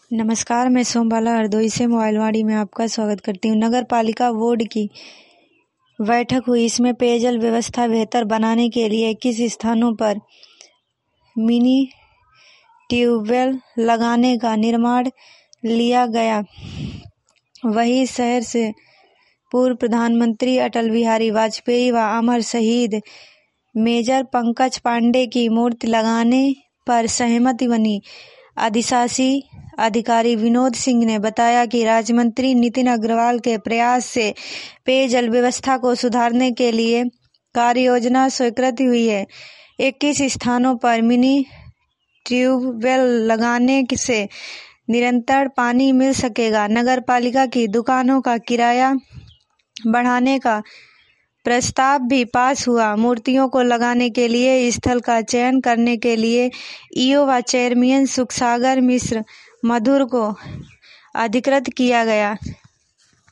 नमस्कार, मैं सोमबाला हरदोई से मोबाइलवाड़ी में आपका स्वागत करती हूँ। नगर पालिका बोर्ड की बैठक हुई। इसमें पेयजल व्यवस्था बेहतर बनाने के लिए 21 स्थानों पर मिनी ट्यूबवेल लगाने का निर्णय लिया गया। वहीं शहर से पूर्व प्रधानमंत्री अटल बिहारी वाजपेयी व अमर शहीद मेजर पंकज पांडे की मूर्ति लगाने पर सहमति बनी। अधिशासी अधिकारी विनोद सिंह ने बताया कि राज्य मंत्री नितिन अग्रवाल के प्रयास से पेयजल व्यवस्था को सुधारने के लिए कार्य योजना स्वीकृत हुई है। 21 स्थानों पर मिनी ट्यूबवेल लगाने से निरंतर पानी मिल सकेगा। नगर पालिका की दुकानों का किराया बढ़ाने का प्रस्ताव भी पास हुआ। मूर्तियों को लगाने के लिए स्थल का चयन करने के लिए ईओ व चेयरमैन सुखसागर मिश्र मधुर को अधिकृत किया गया।